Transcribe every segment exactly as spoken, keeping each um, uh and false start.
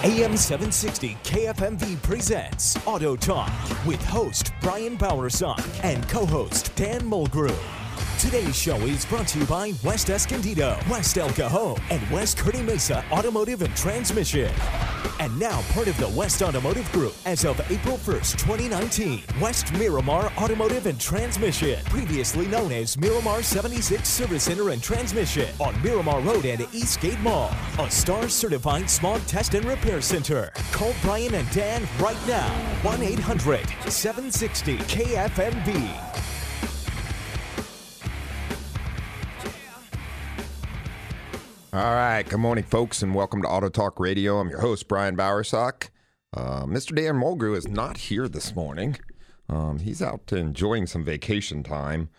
A M seven sixty K F M V presents Auto Talk with host Brian Bowersock and co-host Dan Mulgrew. Today's show is brought to you by West Escondido, West El Cajon, and West Kearny Mesa Automotive and Transmission. And now part of the West Automotive Group as of April first, twenty nineteen. West Miramar Automotive and Transmission, previously known as Miramar seventy-six Service Center and Transmission on Miramar Road and Eastgate Mall. A STAR certified smog test and repair center. Call Brian and Dan right now. one eight hundred seven sixty K F M V. All right, good morning, folks, and welcome to Auto Talk Radio. I'm your host, Brian Bowersock. Uh, Mister Dan Mulgrew is not here this morning. Um, he's out enjoying some vacation time.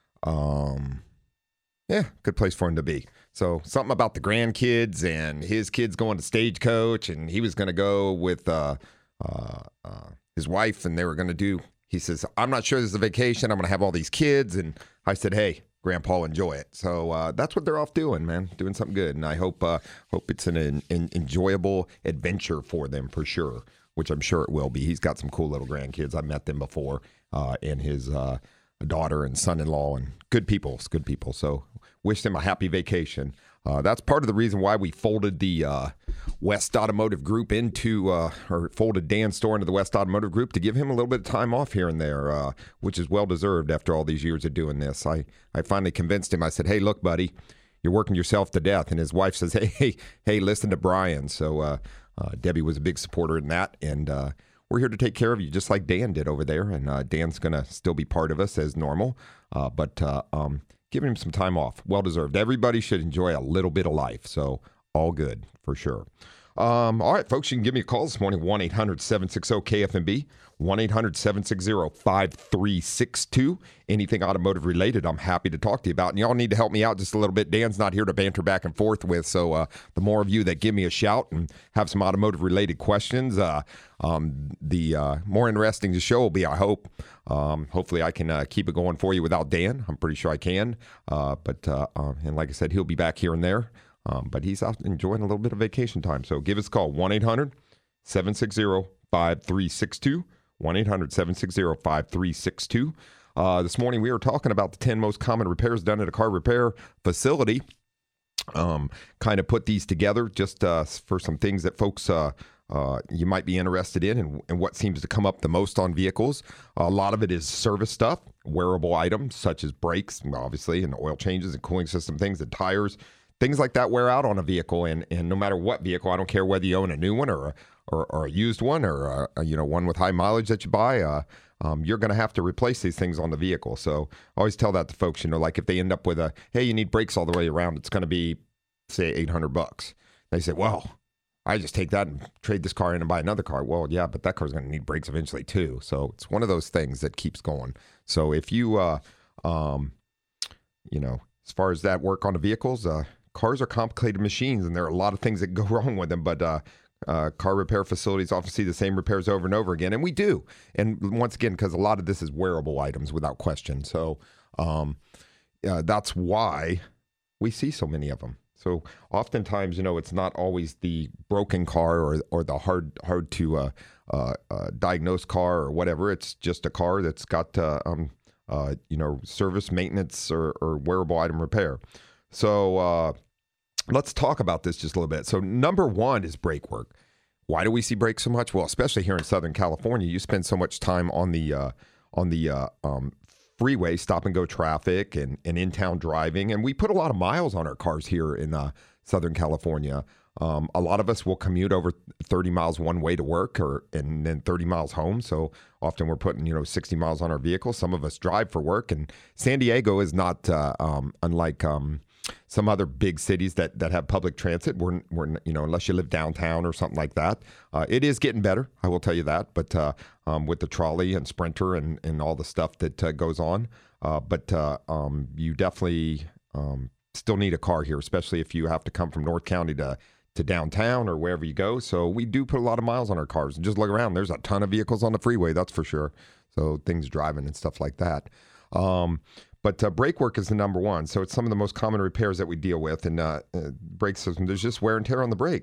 Um, yeah, good place for him to be. So something about the grandkids and his kids going to Stagecoach, and he was going to go with uh, uh, uh, his wife, and they were going to do, he says, I'm not sure this is a vacation. I'm going to have all these kids. And I said, hey, Grandpa, enjoy it. So uh, that's what they're off doing, man, doing something good. And I hope uh, hope it's an, an, an enjoyable adventure for them for sure, which I'm sure it will be. He's got some cool little grandkids. I've met them before, uh, and his uh, daughter and son-in-law, and good people. It's good people. So wish them a happy vacation. Uh, that's part of the reason why we folded the uh, West Automotive Group into, uh, or folded Dan's store into the West Automotive Group to give him a little bit of time off here and there, uh, which is well-deserved after all these years of doing this. I, I finally convinced him. I said, hey, look, buddy, you're working yourself to death. And his wife says, hey, hey, hey, listen to Brian. So uh, uh, Debbie was a big supporter in that. And uh, we're here to take care of you just like Dan did over there. And uh, Dan's going to still be part of us as normal. Uh, but uh, um, giving him some time off, well-deserved. Everybody should enjoy a little bit of life. So all good for sure. Um, all right, folks, you can give me a call this morning, one eight hundred seven six zero K F M B, one eight hundred seven six zero five three six two. Anything automotive related, I'm happy to talk to you about. And y'all need to help me out just a little bit. Dan's not here to banter back and forth with, so uh, the more of you that give me a shout and have some automotive related questions, uh, um, the uh, more interesting the show will be, I hope. Um, hopefully I can uh, keep it going for you without Dan. I'm pretty sure I can. Uh, but uh, uh, and like I said, he'll be back here and there. Um, but he's out enjoying a little bit of vacation time. So give us a call, one eight hundred seven six zero five three six two, one eight hundred seven six zero five three six two. Uh, this morning we were talking about the ten most common repairs done at a car repair facility. Um, kind of put these together just uh, for some things that folks uh, uh, you might be interested in and, and what seems to come up the most on vehicles. A lot of it is service stuff, wearable items such as brakes, obviously, and oil changes and cooling system things and tires. Things like that wear out on a vehicle, and, and no matter what vehicle, I don't care whether you own a new one or a, or, or a used one or a, you know one with high mileage that you buy, uh, um, you're going to have to replace these things on the vehicle. So I always tell that to folks, you know, like if they end up with a, hey, you need brakes all the way around, it's going to be, say, eight hundred bucks. They say, well, I just take that and trade this car in and buy another car. Well, yeah, but that car's going to need brakes eventually too. So it's one of those things that keeps going. So if you, uh, um, you know, as far as that work on the vehicles, uh, cars are complicated machines, and there are a lot of things that go wrong with them, but uh, uh, car repair facilities often see the same repairs over and over again, and we do. And once again, because a lot of this is wearable items without question. So um, uh, that's why we see so many of them. So oftentimes, you know, it's not always the broken car or or the hard hard to uh, uh, uh, diagnose car or whatever. It's just a car that's got, uh, um, uh, you know, service, maintenance, or, or wearable item repair. So uh, let's talk about this just a little bit. So number one is brake work. Why do we see brakes so much? Well, especially here in Southern California, you spend so much time on the uh, on the uh, um, freeway, stop and go traffic, and, and in-town driving. And we put a lot of miles on our cars here in uh, Southern California. Um, a lot of us will commute over thirty miles one way to work, or and then thirty miles home. So often we're putting, you know, sixty miles on our vehicle. Some of us drive for work, and San Diego is not uh, um, unlike um, some other big cities that, that have public transit. We're, we're, you know, unless you live downtown or something like that, uh, it is getting better. I will tell you that. But uh, um, with the trolley and Sprinter and, and all the stuff that uh, goes on, uh, but uh, um, you definitely um, still need a car here, especially if you have to come from North County to to downtown or wherever you go. So we do put a lot of miles on our cars. And just look around. There's a ton of vehicles on the freeway, that's for sure. So things driving and stuff like that. Um, But uh, brake work is the number one. So it's some of the most common repairs that we deal with. And uh, uh, brake system, there's just wear and tear on the brakes.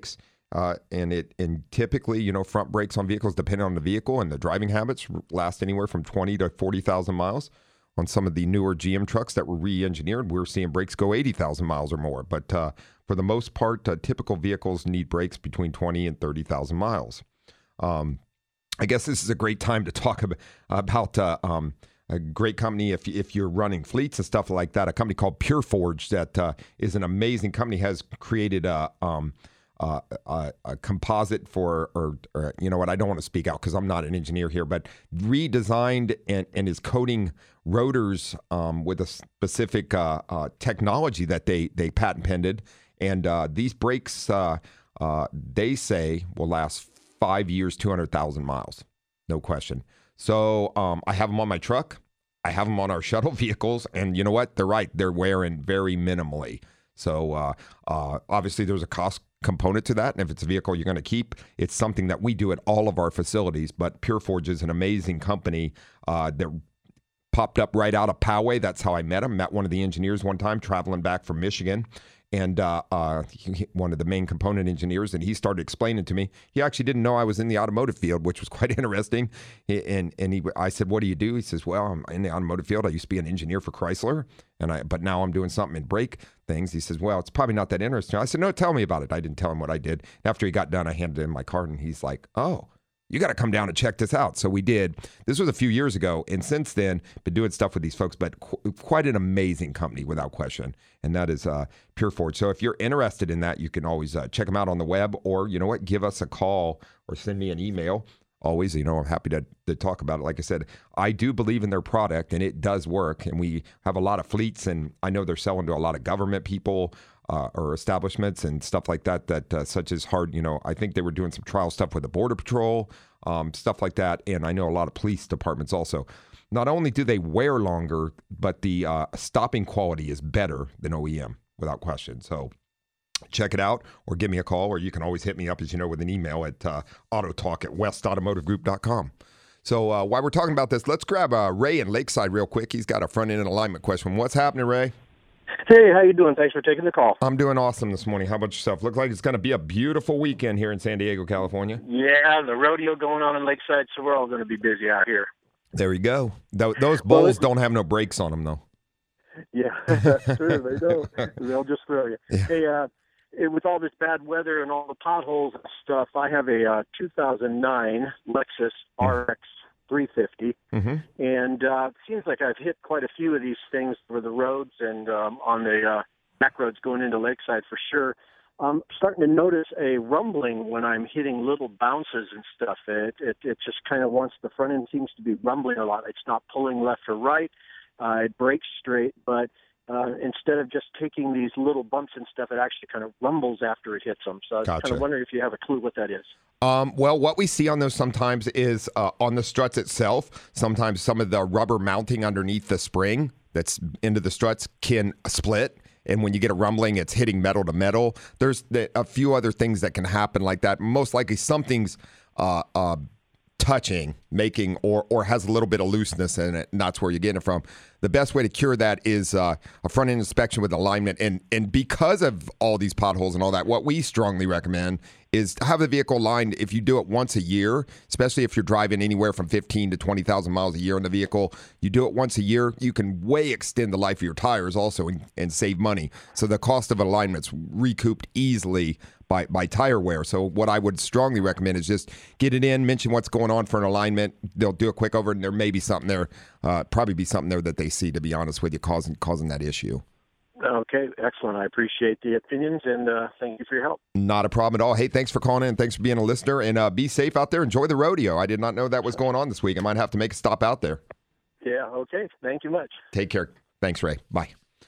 uh, and it and typically, you know, front brakes on vehicles, depending on the vehicle and the driving habits, last anywhere from twenty to forty thousand miles. On some of the newer G M trucks that were re-engineered, we're seeing brakes go eighty thousand miles or more. But uh, for the most part, uh, typical vehicles need brakes between twenty and thirty thousand miles. Um, I guess this is a great time to talk about, about uh, um, a great company if if you're running fleets and stuff like that. A company called Pure Forge that uh, is an amazing company, has created a um, uh, a, a composite for, or, or you know what, I don't want to speak out because I'm not an engineer here, but redesigned and, and is coating rotors um, with a specific uh, uh, technology that they they patent pended, and uh, these brakes uh, uh, they say will last five years, two hundred thousand miles, no question. So um, I have them on my truck. I have them on our shuttle vehicles. And you know what? They're right. They're wearing very minimally. So uh, uh, obviously there's a cost component to that. And if it's a vehicle you're going to keep, it's something that we do at all of our facilities. But Pure Forge is an amazing company uh, that popped up right out of Poway. That's how I met him. Met one of the engineers one time traveling back from Michigan. And uh, uh, he, one of the main component engineers, and he started explaining to me. He actually didn't know I was in the automotive field, which was quite interesting. He, and and he, I said, "What do you do?" He says, "Well, I'm in the automotive field. I used to be an engineer for Chrysler, and I but now I'm doing something in brake things." He says, "Well, it's probably not that interesting." I said, "No, tell me about it." I didn't tell him what I did. After he got done, I handed him my card, and he's like, "Oh, you got to come down and check this out." So we did. This was a few years ago, and since then, been doing stuff with these folks, but qu- quite an amazing company without question, and that is uh, Pure Forge. So if you're interested in that, you can always uh, check them out on the web, or, you know what, give us a call or send me an email. Always, you know, I'm happy to, to talk about it. Like I said, I do believe in their product, and it does work, and we have a lot of fleets, and I know they're selling to a lot of government people, Uh, or establishments and stuff like that, that uh, such as hard, you know, I think they were doing some trial stuff with the Border Patrol, um, stuff like that. And I know a lot of police departments also. Not only do they wear longer, but the uh, stopping quality is better than O E M without question. So check it out, or give me a call, or you can always hit me up, as you know, with an email at uh, autotalk at west automotive group dot com. So uh, while we're talking about this, let's grab uh, Ray in Lakeside real quick. He's got a front end alignment question. What's happening, Ray? Hey, how you doing? Thanks for taking the call. I'm doing awesome this morning. How about yourself? Looks like it's going to be a beautiful weekend here in San Diego, California. Yeah, the rodeo going on in Lakeside, so we're all going to be busy out here. There we go. Th- those bulls well, don't have no brakes on them, though. Yeah, that's true. They don't. They'll just throw you. Yeah. Hey, uh, it, with all this bad weather and all the potholes and stuff, I have a uh, two thousand nine Lexus R X three fifty, mm-hmm. and uh, it seems like I've hit quite a few of these things for the roads and um, on the uh, back roads going into Lakeside for sure. I'm starting to notice a rumbling when I'm hitting little bounces and stuff. It it, it just kind of wants, the front end seems to be rumbling a lot. It's not pulling left or right. Uh, it brakes straight, but uh, instead of just taking these little bumps and stuff, it actually kind of rumbles after it hits them. So I was Gotcha. kind of wondering if you have a clue what that is. Um, well, what we see on those sometimes is uh, on the struts itself, sometimes some of the rubber mounting underneath the spring that's into the struts can split. And when you get a rumbling, it's hitting metal to metal. There's the, a few other things that can happen like that. Most likely something's uh, uh, touching, making, or or has a little bit of looseness in it, and that's where you're getting it from. The best way to cure that is uh, a front-end inspection with alignment. And and because of all these potholes and all that, what we strongly recommend is to have the vehicle aligned. If you do it once a year, especially if you're driving anywhere from fifteen to twenty thousand miles a year in the vehicle, you do it once a year, you can way extend the life of your tires also and, and save money. So the cost of alignment's recouped easily by, by tire wear. So what I would strongly recommend is just get it in, mention what's going on for an alignment. They'll do a quick over, and there may be something there, uh, probably be something there that they see, to be honest with you, causing causing that issue. Okay, excellent. I appreciate the opinions, and uh, thank you for your help. Not a problem at all. Hey, thanks for calling in. Thanks for being a listener, and uh, be safe out there. Enjoy the rodeo. I did not know that was going on this week. I might have to make a stop out there. Yeah, okay. Thank you much. Take care. Thanks, Ray. Bye.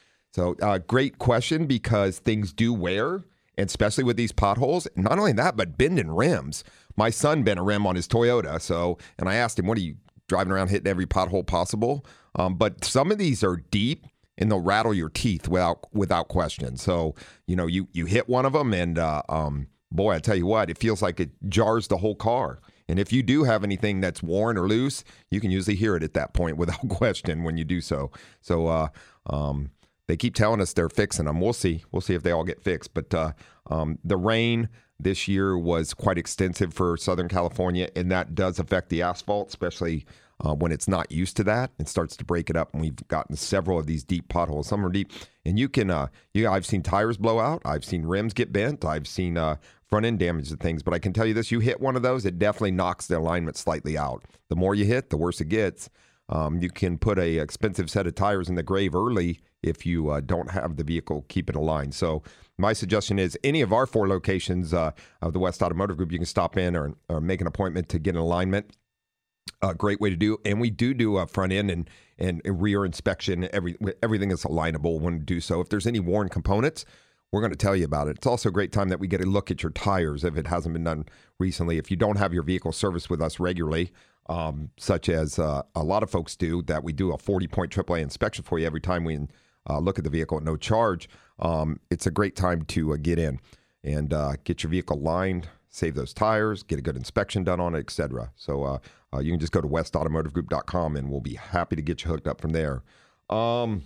So uh, great question, because things do wear, and especially with these potholes. Not only that, but bending rims. My son bent a rim on his Toyota, so and I asked him, what are you driving around hitting every pothole possible? Um, but some of these are deep, and they'll rattle your teeth without without question. So, you know, you, you hit one of them, and uh, um, boy, I tell you what, it feels like it jars the whole car. And if you do have anything that's worn or loose, you can usually hear it at that point without question when you do so. So uh, um, they keep telling us they're fixing them. We'll see. We'll see if they all get fixed. But uh, um, the rain this year was quite extensive for Southern California, and that does affect the asphalt, especially uh, when it's not used to that. It starts to break it up, and we've gotten several of these deep potholes. Some are deep, and you can. Uh, you, I've seen tires blow out. I've seen rims get bent. I've seen uh, front end damage to things. But I can tell you this: you hit one of those, it definitely knocks the alignment slightly out. The more you hit, the worse it gets. Um, you can put a expensive set of tires in the grave early if you uh, don't have the vehicle keeping aligned. So my suggestion is any of our four locations uh, of the West Automotive Group, you can stop in or, or make an appointment to get an alignment. A uh, great way to do. And we do do a front end and, and rear inspection. Every, everything is alignable when we do so. If there's any worn components, we're going to tell you about it. It's also a great time that we get a look at your tires if it hasn't been done recently. If you don't have your vehicle serviced with us regularly, um, such as uh, a lot of folks do, that we do a forty-point triple A inspection for you every time we uh, look at the vehicle at no charge, um, it's a great time to uh, get in and uh, get your vehicle lined, save those tires, get a good inspection done on it, et cetera. So uh, uh, you can just go to west automotive group dot com and we'll be happy to get you hooked up from there. Um,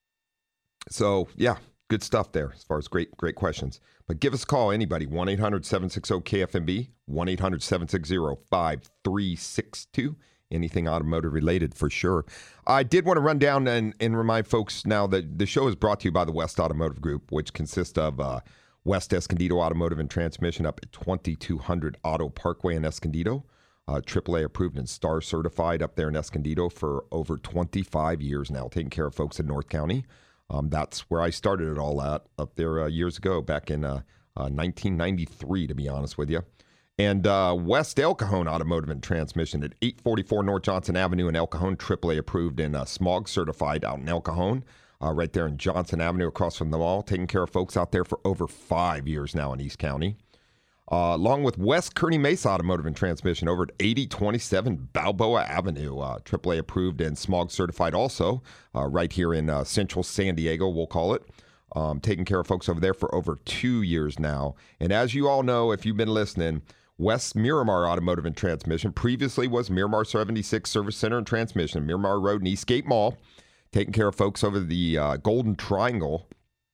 so, yeah. Good stuff there as far as great, great questions. But give us a call, anybody, one eight hundred seven six zero K F M B, one eight hundred seven six zero five three six two. Anything automotive related for sure. I did want to run down and, and remind folks now that the show is brought to you by the West Automotive Group, which consists of uh, West Escondido Automotive and Transmission up at twenty-two hundred Auto Parkway in Escondido. Uh, triple A approved and star certified up there in Escondido for over twenty-five years now, taking care of folks in North County. Um, that's where I started it all at, up there uh, years ago, back in uh, uh, nineteen ninety-three, to be honest with you. And uh, West El Cajon Automotive and Transmission at eight forty-four North Johnson Avenue in El Cajon, triple A approved and uh, smog certified out in El Cajon, uh, right there in Johnson Avenue across from the mall, taking care of folks out there for over five years now in East County. Uh, along with West Kearny Mesa Automotive and Transmission over at eighty twenty-seven Balboa Avenue, uh, triple A approved and smog certified also, uh, right here in uh, central San Diego, we'll call it. Um, taking care of folks over there for over two years now. And as you all know, if you've been listening, West Miramar Automotive and Transmission previously was Miramar seventy-six Service Center and Transmission, Miramar Road and Eastgate Mall, taking care of folks over the uh, Golden Triangle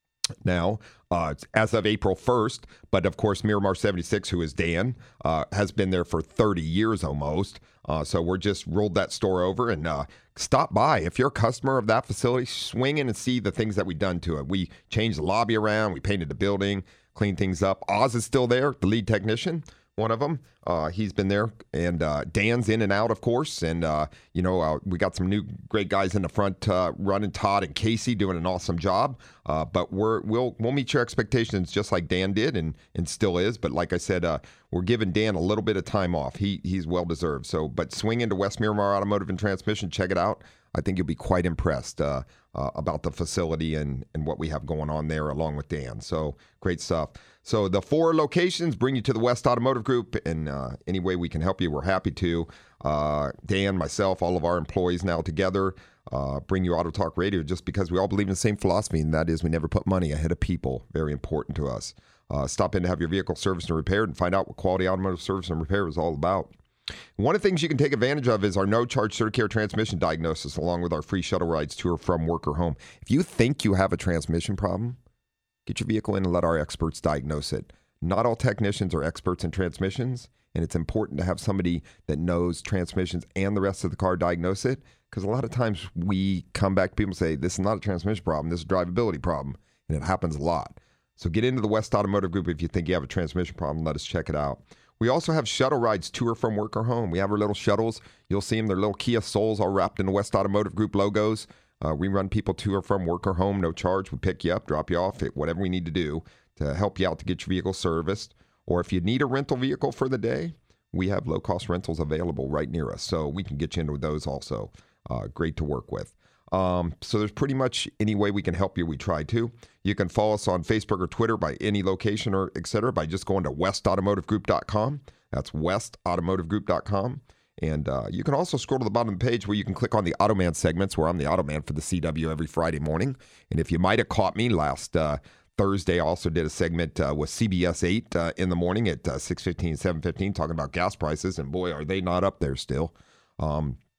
now, uh, as of April first. But of course, Miramar seventy-six, who is Dan, uh, has been there for thirty years almost. Uh, so we're just rolled that store over and uh, stop by. If you're a customer of that facility, swing in and see the things that we've done to it. We changed the lobby around. We painted the building, cleaned things up. Oz is still there, the lead technician. One of them, uh, he's been there, and uh, Dan's in and out, of course, and uh, you know uh, we got some new great guys in the front uh, running. Todd and Casey doing an awesome job, uh, but we're we'll we'll meet your expectations just like Dan did and and still is. But like I said, uh, we're giving Dan a little bit of time off. He he's well deserved. So, but swing into West Miramar Automotive and Transmission, check it out. I think you'll be quite impressed uh, uh, about the facility and, and what we have going on there along with Dan. So great stuff. So the four locations bring you to the West Automotive Group, and uh, any way we can help you, we're happy to. Uh, Dan, myself, all of our employees now together uh, bring you Auto Talk Radio just because we all believe in the same philosophy, and that is we never put money ahead of people. Very important to us. Uh, stop in to have your vehicle serviced and repaired and find out what quality automotive service and repair is all about. One of the things you can take advantage of is our no-charge CertiCare transmission diagnosis, along with our free shuttle rides to or from work or home. If you think you have a transmission problem, get your vehicle in and let our experts diagnose it. Not all technicians are experts in transmissions, and it's important to have somebody that knows transmissions and the rest of the car diagnose it, because a lot of times we come back to people and say, this is not a transmission problem, this is a drivability problem, and it happens a lot. So get into the West Automotive Group if you think you have a transmission problem. Let us check it out. We also have shuttle rides to or from work or home. We have our little shuttles. You'll see them. They're little Kia Souls all wrapped in the West Automotive Group logos. Uh, we run people to or from work or home, no charge. We pick you up, drop you off, whatever we need to do to help you out to get your vehicle serviced. Or if you need a rental vehicle for the day, we have low-cost rentals available right near us. So we can get you into those also. Uh, great to work with. Um, so there's pretty much any way we can help you, we try to. You can follow us on Facebook or Twitter by any location or et cetera by just going to west automotive group dot com. That's west automotive group dot com. And uh, you can also scroll to the bottom of the page where you can click on the Automan segments, where I'm the Automan for the C W every Friday morning. And if you might have caught me last uh, Thursday, I also did a segment uh, with C B S eight uh, in the morning at uh, six fifteen, seven fifteen, talking about gas prices. And boy, are they not up there still. Um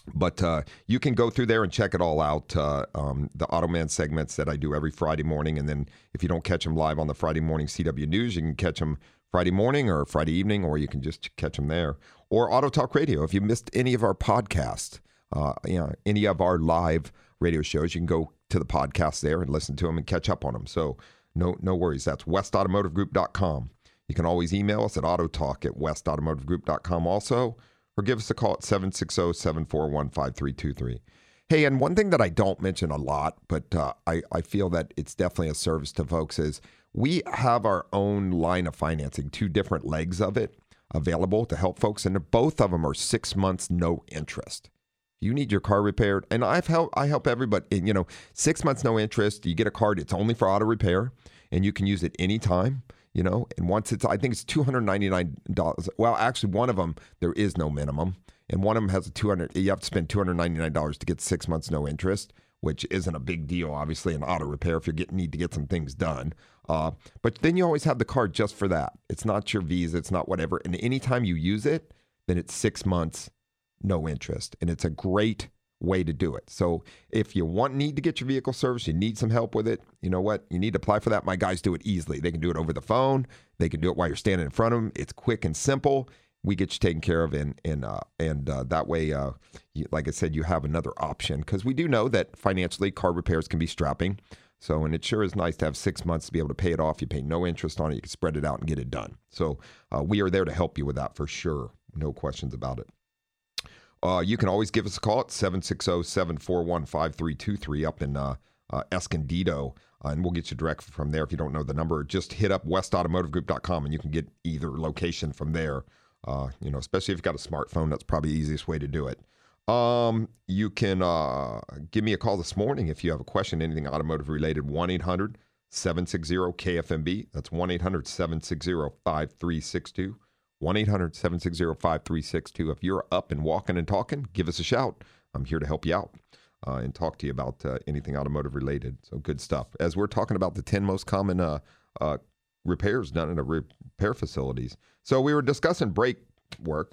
But uh, you can go through there and check it all out. Uh, um, the Automan segments that I do every Friday morning. And then if you don't catch them live on the Friday morning C W News, you can catch them Friday morning or Friday evening, or you can just catch them there. Or Auto Talk Radio. If you missed any of our podcasts, uh, you know, any of our live radio shows, you can go to the podcast there and listen to them and catch up on them. So no no worries. That's west automotive group dot com. You can always email us at autotalk at west automotive group dot com also. Or give us a call at seven six zero, seven four one, five three two three. Hey, and one thing that I don't mention a lot, but uh, I, I feel that it's definitely a service to folks, is we have our own line of financing, two different legs of it available to help folks, and both of them are six months, no interest. You need your car repaired, and I've help, I help everybody, you know, six months, no interest. You get a card, it's only for auto repair, and you can use it anytime. You know, and once it's, I think it's two hundred ninety-nine dollars. Well, actually, one of them, there is no minimum. And one of them has a two hundred, you have to spend two hundred ninety-nine dollars to get six months, no interest, which isn't a big deal, obviously, in auto repair if you get, need to get some things done. Uh, but then you always have the card just for that. It's not your Visa, it's not whatever. And anytime you use it, then it's six months, no interest. And it's a great way to do it. So if you want need to get your vehicle serviced, you need some help with it, you know what? You need to apply for that. My guys do it easily. They can do it over the phone. They can do it while you're standing in front of them. It's quick and simple. We get you taken care of, and and uh, and uh, that way, uh, you, like I said, you have another option, because we do know that financially car repairs can be strapping. So, and it sure is nice to have six months to be able to pay it off. You pay no interest on it. You can spread it out and get it done. So uh, we are there to help you with that for sure. No questions about it. Uh, you can always give us a call at seven six zero, seven four one, five three two three up in uh, uh, Escondido, uh, and we'll get you direct from there. If you don't know the number, just hit up west automotive group dot com, and you can get either location from there. Uh, you know, especially if you've got a smartphone, that's probably the easiest way to do it. Um, you can uh, give me a call this morning if you have a question, anything automotive related, one eight hundred, seven six zero, K F M B. That's one eight hundred, seven six zero, five three six two. one eight hundred, seven six zero, five three six two. If you're up and walking and talking, give us a shout. I'm here to help you out uh, and talk to you about uh, anything automotive related. So good stuff. As we're talking about the ten most common uh, uh, repairs done in a repair facilities. So we were discussing brake work.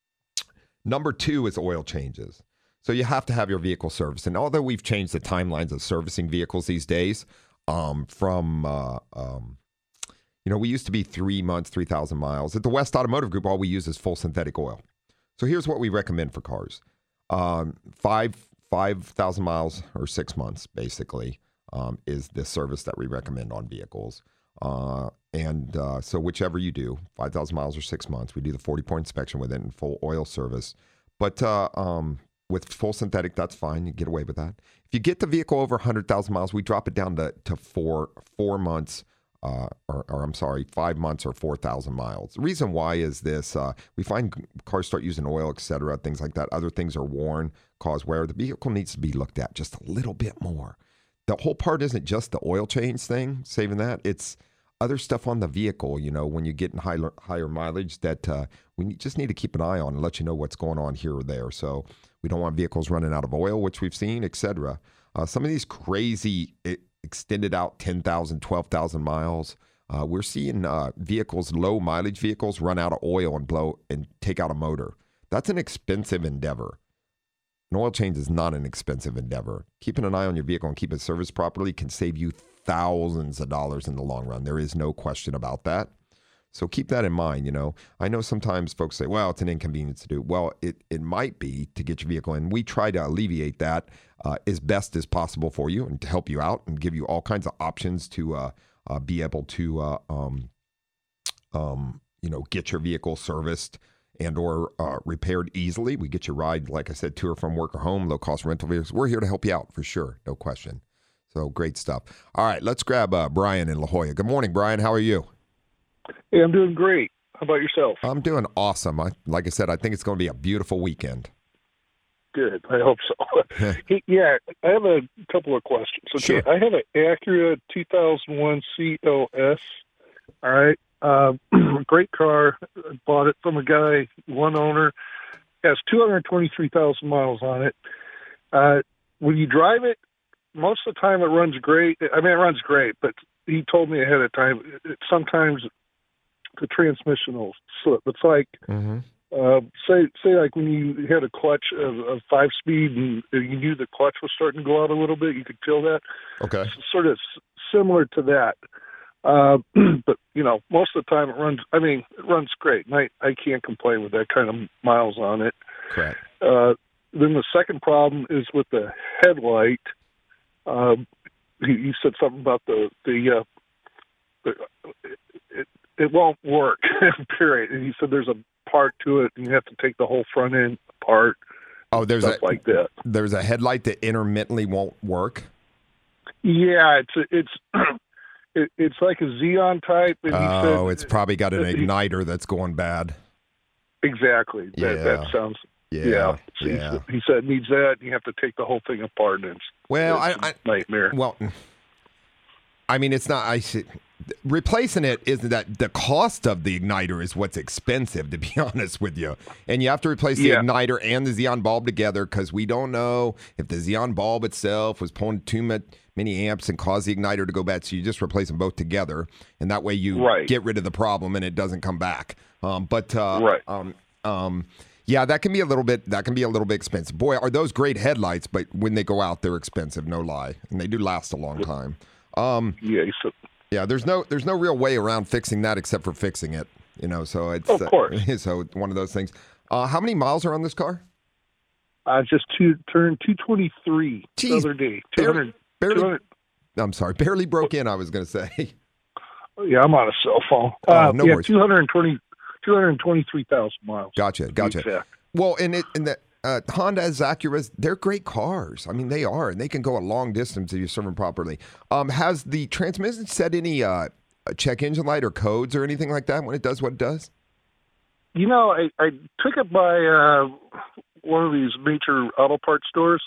Number two is oil changes. So you have to have your vehicle serviced. And although we've changed the timelines of servicing vehicles these days um, from... Uh, um, You know, we used to be three months, three thousand miles. At the West Automotive Group, all we use is full synthetic oil. So here's what we recommend for cars. Um, five, five thousand miles or six months, basically, um, is the service that we recommend on vehicles. Uh, and uh, so whichever you do, five thousand miles or six months, we do the forty-point inspection with it and full oil service. But uh, um, with full synthetic, that's fine. You get away with that. If you get the vehicle over one hundred thousand miles, we drop it down to, to four, four months. Uh, or, or I'm sorry, five months or four thousand miles. The reason why is this, uh, we find cars start using oil, et cetera, things like that. Other things are worn, cause wear. The vehicle needs to be looked at just a little bit more. The whole part isn't just the oil change thing, saving that. It's other stuff on the vehicle, you know, when you get in higher, higher mileage that uh, we need, just need to keep an eye on and let you know what's going on here or there. So we don't want vehicles running out of oil, which we've seen, et cetera. Uh, some of these crazy... It, extended out ten thousand, twelve thousand miles. Uh, we're seeing uh, vehicles, low mileage vehicles, run out of oil and blow and take out a motor. That's an expensive endeavor. An oil change is not an expensive endeavor. Keeping an eye on your vehicle and keeping it serviced properly can save you thousands of dollars in the long run. There is no question about that. So keep that in mind, you know. I know sometimes folks say, well, it's an inconvenience to do. Well, it, it might be to get your vehicle in. We try to alleviate that uh, as best as possible for you and to help you out and give you all kinds of options to uh, uh, be able to, uh, um, um, you know, get your vehicle serviced and or uh, repaired easily. We get your ride, like I said, to or from work or home, low-cost rental vehicles. We're here to help you out for sure, no question. So great stuff. All right, let's grab uh, Brian in La Jolla. Good morning, Brian. How are you? Hey, I'm doing great. How about yourself? I'm doing awesome. I, like I said, I think it's going to be a beautiful weekend. Good. I hope so. Yeah, I have a couple of questions. Okay, sure. I have an Acura two thousand one C L S. All right. Uh, great car. I bought it from a guy, one owner. Has two hundred twenty-three thousand miles on it. Uh, when you drive it, most of the time it runs great. I mean, it runs great, but he told me ahead of time, it, sometimes the transmission will slip. It's like, mm-hmm. Uh, say, say, like when you had a clutch of, of five speed and you knew the clutch was starting to go out a little bit, you could feel that. Okay. It's sort of s- similar to that. Uh, but, you know, most of the time it runs, I mean, it runs great. And I, I can't complain with that kind of miles on it. Correct. Uh, then the second problem is with the headlight. Um, you, you said something about the, the, uh, the it, it won't work, period. And you said there's a part to it, and you have to take the whole front end apart. Oh, there's stuff a, like that. There's a headlight that intermittently won't work? Yeah, it's a, it's it, it's like a Xeon type. And Oh, said, it's probably got an he, igniter that's going bad. Exactly. That, Yeah. that sounds... Yeah, Yeah, so yeah. He, said, he said it needs that, and you have to take the whole thing apart, and it's, Well, it's I, a nightmare. I well, I mean, it's not. I see, replacing it isn't that the cost of the igniter is what's expensive, to be honest with you. And you have to replace the Yeah. igniter and the Xeon bulb together because we don't know if the Xeon bulb itself was pulling too much, many amps and caused the igniter to go bad. So you just replace them both together, and that way you Right. get rid of the problem and it doesn't come back. Um, but uh, Right. um, um, yeah, that can be a little bit. That can be a little bit expensive. Boy, are those great headlights? But when they go out, they're expensive. No lie, and they do last a long time. Um, Yeah, he said, yeah, there's no there's no real way around fixing that except for fixing it. You know, so it's Of course. Uh, so it's one of those things. Uh, how many miles are on this car? I just two, turned two twenty-three the Jeez, other day. barely- two hundred, barely- two hundred I'm sorry, barely broke in. I was going to say. Yeah, I'm on a cell phone. Oh, uh, no yeah, worries. two hundred twenty, two hundred twenty-three thousand miles. Gotcha, gotcha. Exact. Well, and it and the uh, Hondas, Acuras, they're great cars. I mean, they are, and they can go a long distance if you serve them properly. Um, has the transmission set any uh, check engine light or codes or anything like that when it does what it does? You know, I, I took it by uh, one of these major auto parts stores,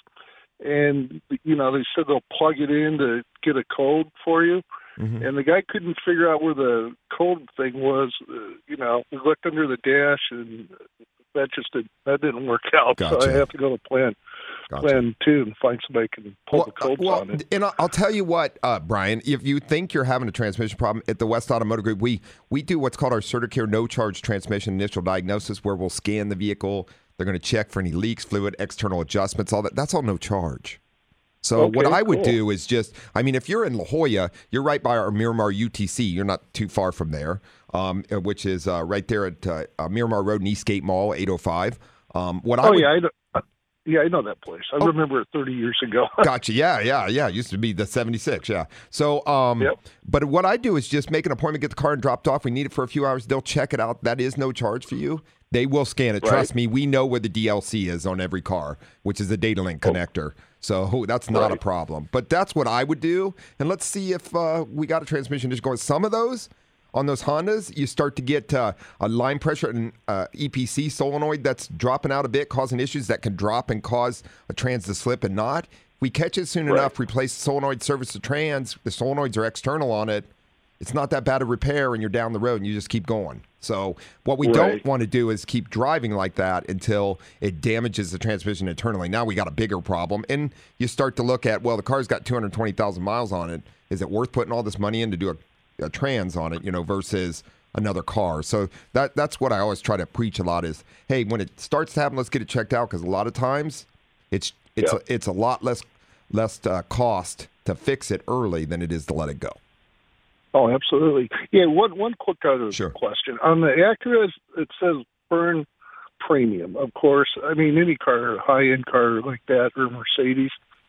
and, you know, they said they'll plug it in to get a code for you. Mm-hmm. And the guy couldn't figure out where the code thing was. Uh, you know, we looked under the dash, and that just did, that didn't work out. Gotcha. So I have to go to plan Gotcha. plan two and find somebody who can pull Well, the codes well, on it. and I'll, I'll tell you what, uh, Brian. If you think you're having a transmission problem at the West Automotive Group, we we do what's called our CertiCare No Charge Transmission Initial Diagnosis, where we'll scan the vehicle. They're going to check for any leaks, fluid, external adjustments, all that. That's all no charge. So Okay, what I would cool. do is just, I mean, if you're in La Jolla, you're right by our Miramar U T C. You're not too far from there, um, which is uh, right there at uh, uh, Miramar Road and Eastgate Mall, eight oh five. Um, what I Oh, would, yeah, I know, uh, yeah, I know that place. I Oh. remember it thirty years ago. Gotcha. Yeah, yeah, yeah. It used to be the seventy-six. Yeah. So, um, Yep. but what I do is just make an appointment, get the car and dropped off. We need it for a few hours. They'll check it out. That is no charge for you. They will scan it. Right. Trust me. We know where the D L C is on every car, which is a data link connector. So that's not a Right. problem. But that's what I would do. And let's see if uh, we got a transmission just going. Some of those on those Hondas, you start to get uh, a line pressure and uh, E P C solenoid that's dropping out a bit, causing issues that can drop and cause a trans to slip and not. If we catch it soon Right. enough, replace the solenoid, service the trans, the solenoids are external on it. It's not that bad a repair, and you're down the road, and you just keep going. So what we don't Right. want to do is keep driving like that until it damages the transmission internally. Now we got a bigger problem, and you start to look at, well, the car's got two hundred twenty thousand miles on it. Is it worth putting all this money in to do a, a trans on it, you know, versus another car? So that that's what I always try to preach a lot is, hey, when it starts to happen, let's get it checked out, because a lot of times it's it's Yeah. a, it's a lot less less uh, cost to fix it early than it is to let it go. Oh, absolutely. Yeah, one one quick other Sure. question. On the Acura, it says burn premium, of course. I mean, any car, high-end car like that, or Mercedes.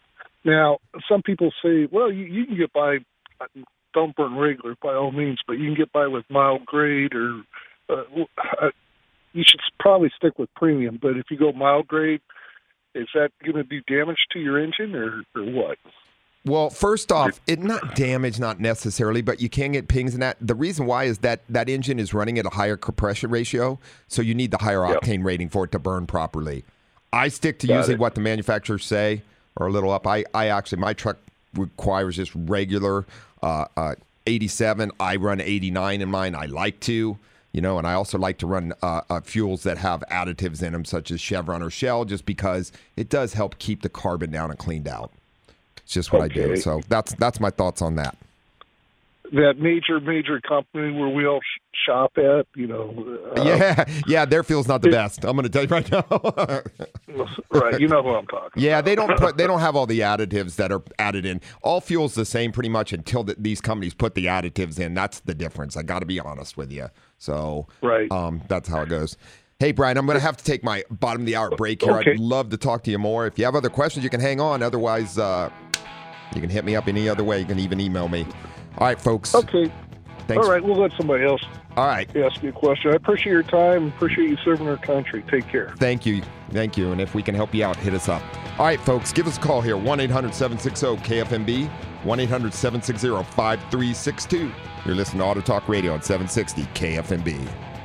Now, some people say, well, you, you can get by, don't burn regular by all means, but you can get by with mild grade, or uh, uh, you should probably stick with premium. But if you go mild grade, is that going to do damage to your engine, or, or what? Well, first off, it not damage, not necessarily, but you can get pings in that. The reason why is that that engine is running at a higher compression ratio, so you need the higher Yep. octane rating for it to burn properly. I stick to Got using it. what the manufacturers say, or a little up. I, I actually, my truck requires just regular uh, uh, eighty-seven. I run eighty-nine in mine. I like to, you know, and I also like to run uh, uh, fuels that have additives in them, such as Chevron or Shell, just because it does help keep the carbon down and cleaned out. It's just what I do. Okay. So that's that's my thoughts on that. that major, major company where we all sh- shop at, you know. Uh, yeah, yeah, their fuel's not the it, best. I'm going to tell you right now. Right, you know who I'm talking yeah, about. they don't put, they don't have all the additives that are added in. All fuel's the same pretty much until the, these companies put the additives in. That's the difference. I got to be honest with you. So right. um, that's how it goes. Hey, Brian, I'm going to have to take my bottom of the hour break here. Okay. I'd love to talk to you more. If you have other questions, you can hang on. Otherwise, uh, you can hit me up any other way. You can even email me. All right, folks. Okay. Thanks. All right, we'll let somebody else All right. ask you a question. I appreciate your time. Appreciate you serving our country. Take care. Thank you. Thank you. And if we can help you out, hit us up. All right, folks, give us a call here, one eight hundred seven six zero K F M B, one eight hundred seven six zero five three six two. You're listening to Auto Talk Radio on seven sixty K F M B.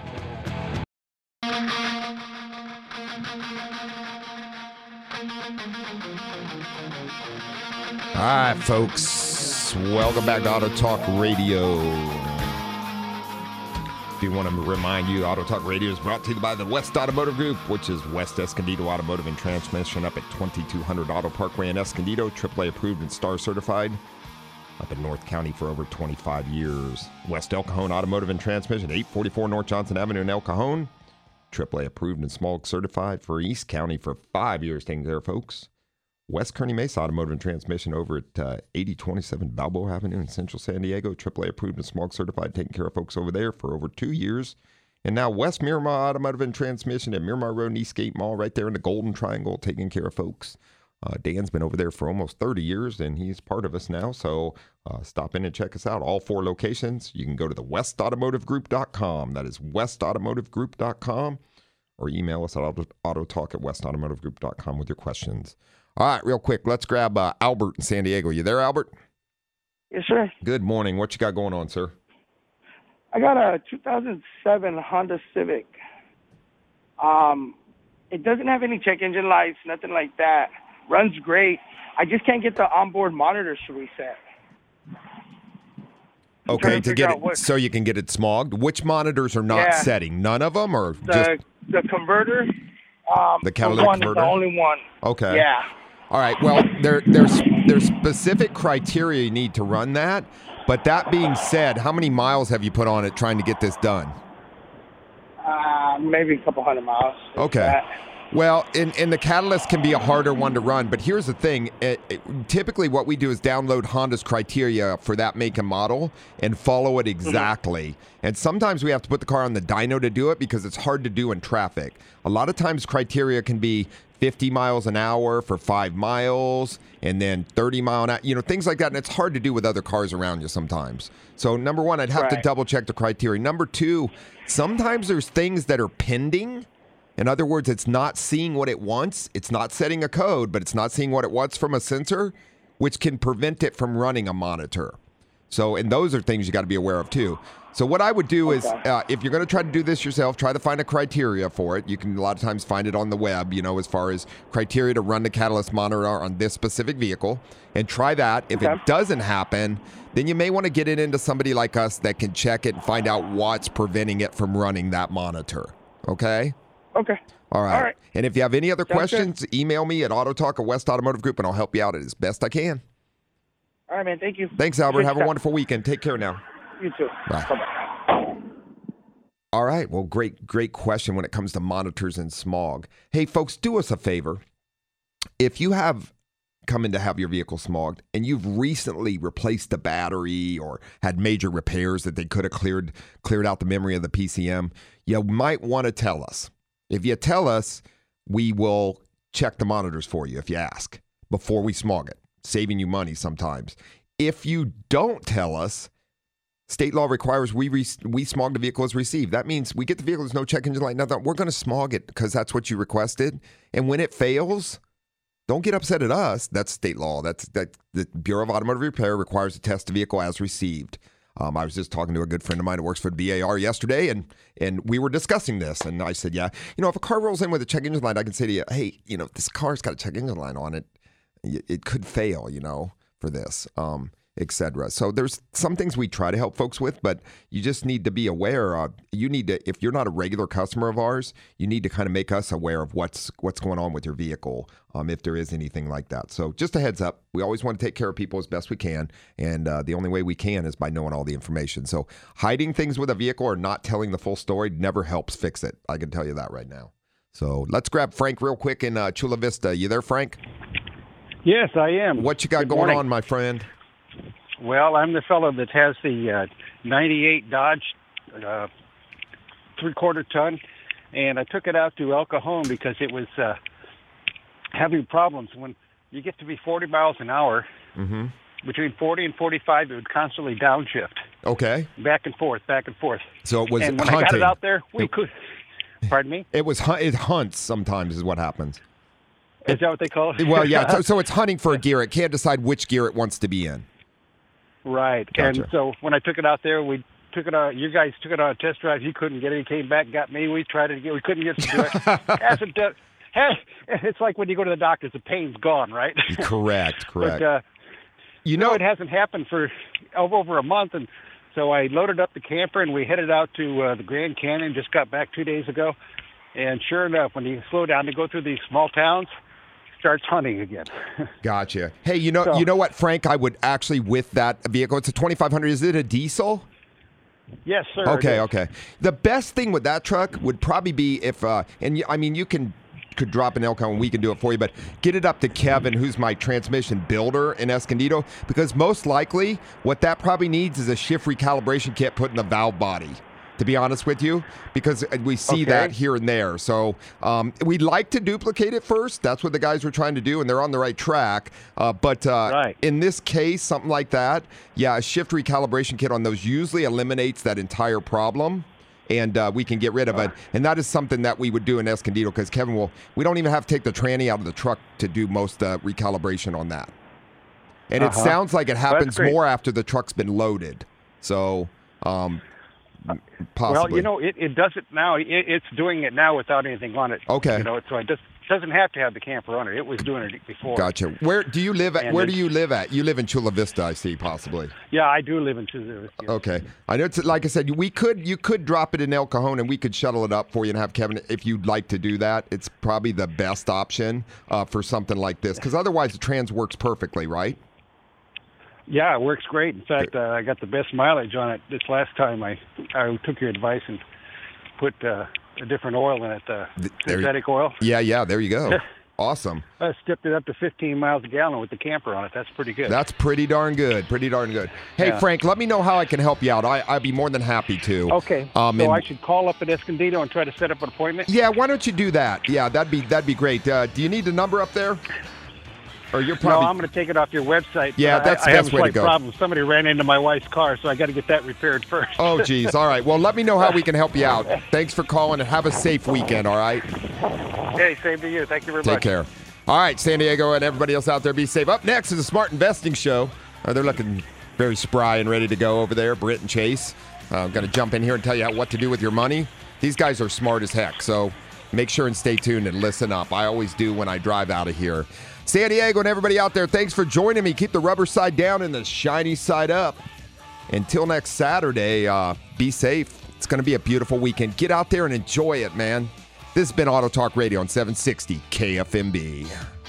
All right, folks, welcome back to Auto Talk Radio. Do want to remind you, Auto Talk Radio is brought to you by the West Automotive Group, which is West Escondido Automotive and Transmission up at twenty-two hundred Auto Parkway in Escondido, triple A approved and star certified, up in North County for over twenty-five years. West El Cajon Automotive and Transmission, eight forty-four North Johnson Avenue in El Cajon, triple A approved and smog certified for East County for five years. Taking care, folks. West Kearny Mesa Automotive and Transmission over at uh, eighty twenty-seven Balboa Avenue in Central San Diego, triple A approved and smog certified, taking care of folks over there for over two years. And now West Miramar Automotive and Transmission at Miramar Road and Eastgate Mall right there in the Golden Triangle, taking care of folks. Uh, Dan's been over there for almost thirty years, and he's part of us now, so uh, stop in and check us out. All four locations. You can go to the west automotive group dot com. That is west automotive group dot com, or email us at auto, autotalk at west automotive group dot com with your questions. All right, real quick, let's grab uh, Albert in San Diego. You there, Albert? Yes, sir. Good morning. What you got going on, sir? I got a two thousand seven Honda Civic. Um, it doesn't have any check engine lights, nothing like that. Runs great. I just can't get the onboard monitors to reset. I'm okay, to, to get it what... so you can get it smogged. Which monitors are not yeah. setting? None of them, or the, just the converter? Um, the catalytic one converter. Is the only one. Okay. Yeah. All right. Well, there, there's there's specific criteria you need to run that. But that being said, how many miles have you put on it trying to get this done? Uh, maybe a couple hundred miles. Okay. That. Well, and, and the catalyst can be a harder one to run, but here's the thing. It, it, typically what we do is download Honda's criteria for that make and model and follow it exactly. Mm-hmm. And sometimes we have to put the car on the dyno to do it because it's hard to do in traffic. A lot of times criteria can be fifty miles an hour for five miles and then thirty mile an hour, you know, things like that. And it's hard to do with other cars around you sometimes. So number one, I'd have right. to double check the criteria. Number two, sometimes there's things that are pending. In other words, it's not seeing what it wants. It's not setting a code, but it's not seeing what it wants from a sensor, which can prevent it from running a monitor. So, and those are things you got to be aware of too. So what I would do is, uh, if you're going to try to do this yourself, try to find a criteria for it. You can a lot of times find it on the web, you know, as far as criteria to run the catalyst monitor on this specific vehicle, and try that. If okay. it doesn't happen, then you may want to get it into somebody like us that can check it and find out what's preventing it from running that monitor. Okay? Okay. All right. All right. And if you have any other Sounds questions, good. email me at autotalk at West Automotive Group, and I'll help you out as best I can. All right, man. Thank you. Thanks, Albert. Have a wonderful weekend. Take care now. You too. Bye. Bye-bye. All right. Well, great, great question when it comes to monitors and smog. Hey, folks, do us a favor. If you have come in to have your vehicle smogged and you've recently replaced the battery or had major repairs that they could have cleared cleared out the memory of the P C M, you might want to tell us. If you tell us, we will check the monitors for you if you ask before we smog it, saving you money sometimes. If you don't tell us, state law requires we re- we smog the vehicle as received. That means we get the vehicle, there's no check engine light, nothing. We're going to smog it because that's what you requested. And when it fails, don't get upset at us. That's state law. That's that the Bureau of Automotive Repair requires to test the vehicle as received. Um, I was just talking to a good friend of mine who works for the B A R yesterday, and and we were discussing this. And I said, yeah, you know, if a car rolls in with a check engine light, I can say to you, hey, you know, this car's got a check engine light on it. It could fail, you know, for this. Um, et cetera. So there's some things we try to help folks with, but you just need to be aware of, you need to, if you're not a regular customer of ours, you need to kind of make us aware of what's what's going on with your vehicle, um, if there is anything like that. So just a heads up, we always want to take care of people as best we can, and uh, the only way we can is by knowing all the information. So hiding things with a vehicle or not telling the full story never helps fix it. I can tell you that right now. So let's grab Frank real quick in uh, Chula Vista. You there, Frank? Yes, I am. What you got Good going morning. on, my friend? Well, I'm the fellow that has the uh, ninety-eight Dodge uh, three-quarter ton, and I took it out to El Cajon because it was uh, having problems. When you get to be forty miles an hour, Mm-hmm. between forty and forty-five, it would constantly downshift, Okay. back and forth, back and forth. So it was and when hunting. I got it out there, we It- could. Pardon me? It was hu- it hunts sometimes is what happens. Is that what they call it? Well, yeah. So, so it's hunting for a gear. It can't decide which gear it wants to be in. Right. Gotcha. And so when I took it out there, we took it on. You guys took it on a test drive. You couldn't get it. He came back, got me. We tried it again. We couldn't get to do it. As it does, hey, it's like when you go to the doctor, the pain's gone, right? Correct. Correct. But uh, you no, know, it hasn't happened for over, over a month, and so I loaded up the camper and we headed out to uh, the Grand Canyon. Just got back two days ago, and sure enough, when you slow down to go through these small towns, starts hunting again. gotcha. Hey, you know, So- you know what, Frank? I would actually with that vehicle. It's a twenty-five hundred. Is it a diesel? Yes, sir. Okay, it is. okay. The best thing with that truck would probably be if, uh, and y- I mean, you can could drop an Elko and we can do it for you, but get it up to Kevin, who's my transmission builder in Escondido, because most likely what that probably needs is a shift recalibration kit put in the valve body, to be honest with you, because we see Okay. that here and there. So um, we'd like to duplicate it first. That's what the guys were trying to do, and they're on the right track. Uh, but uh, Right. in this case, something like that, yeah, a shift recalibration kit on those usually eliminates that entire problem. And uh, we can get rid of it. And that is something that we would do in Escondido because Kevin will, we don't even have to take the tranny out of the truck to do most uh, recalibration on that. And it Uh-huh. sounds like it happens great. more after the truck's been loaded. So, um, possibly. Well, you know, it, it does it now. It, it's doing it now without anything on it. Okay. You know, so it just doesn't have to have the camper on it. It was doing it before. Gotcha. Where do you live at? And Where do it's- you live at? You live in Chula Vista, I see, possibly. Yeah, I do live in Suzuki. Okay. I know it's like I said, we could you could drop it in El Cajon and we could shuttle it up for you and have Kevin if you'd like to do that. It's probably the best option uh, for something like this because otherwise the trans works perfectly, right? Yeah, it works great. In fact, uh, I got the best mileage on it this last time. I I took your advice and put uh, a different oil in it, uh, Th- there you- synthetic oil. Yeah, yeah. There you go. Awesome. I stepped it up to fifteen miles a gallon with the camper on it. That's pretty good. That's pretty darn good. Pretty darn good. Hey, Yeah. Frank, let me know how I can help you out. I, I'd be more than happy to. okay. Um, so and- I should call up at Escondido and try to set up an appointment? Yeah, why don't you do that? Yeah, that'd be that'd be great. Uh, do you need the number up there? Or you're probably No, I'm going to take it off your website. Yeah, but that's I, the I have best a way to slight go. problem. Somebody ran into my wife's car, so I got to get that repaired first. Oh, geez. All right. Well, let me know how we can help you out. Thanks for calling and have a safe weekend, all right? Hey, same to you. Thank you very Take much. care. All right, San Diego and everybody else out there, be safe. Up next is a Smart Investing Show. Uh, they're looking very spry and ready to go over there, Britt and Chase. Uh, I'm going to jump in here and tell you how, what to do with your money. These guys are smart as heck, so make sure and stay tuned and listen up. I always do when I drive out of here. San Diego and everybody out there, thanks for joining me. Keep the rubber side down and the shiny side up. Until next Saturday, uh, be safe. It's going to be a beautiful weekend. Get out there and enjoy it, man. This has been Auto Talk Radio on seven sixty K F M B.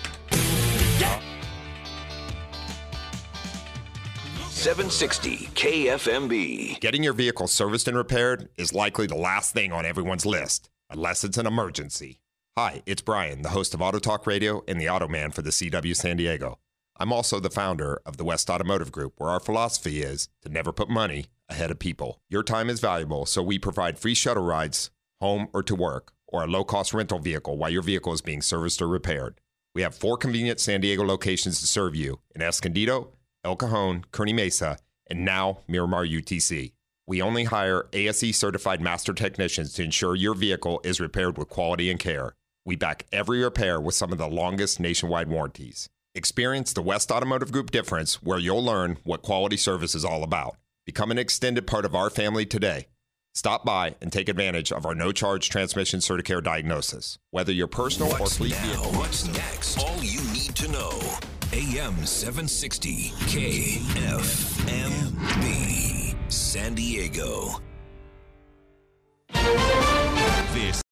seven sixty K F M B. Getting your vehicle serviced and repaired is likely the last thing on everyone's list, unless it's an emergency. Hi, it's Brian, the host of Auto Talk Radio and the Auto Man for the C W San Diego. I'm also the founder of the West Automotive Group, where our philosophy is to never put money ahead of people. Your time is valuable, so we provide free shuttle rides, home or to work, or a low-cost rental vehicle while your vehicle is being serviced or repaired. We have four convenient San Diego locations to serve you in Escondido, El Cajon, Kearney Mesa, and now Miramar U T C. We only hire A S E-certified master technicians to ensure your vehicle is repaired with quality and care. We back every repair with some of the longest nationwide warranties. Experience the West Automotive Group difference where you'll learn what quality service is all about. Become an extended part of our family today. Stop by and take advantage of our no-charge transmission Certicare diagnosis. Whether your personal or What's fleet now? vehicle. What's next? All you need to know. A M seven sixty K F M B, San Diego.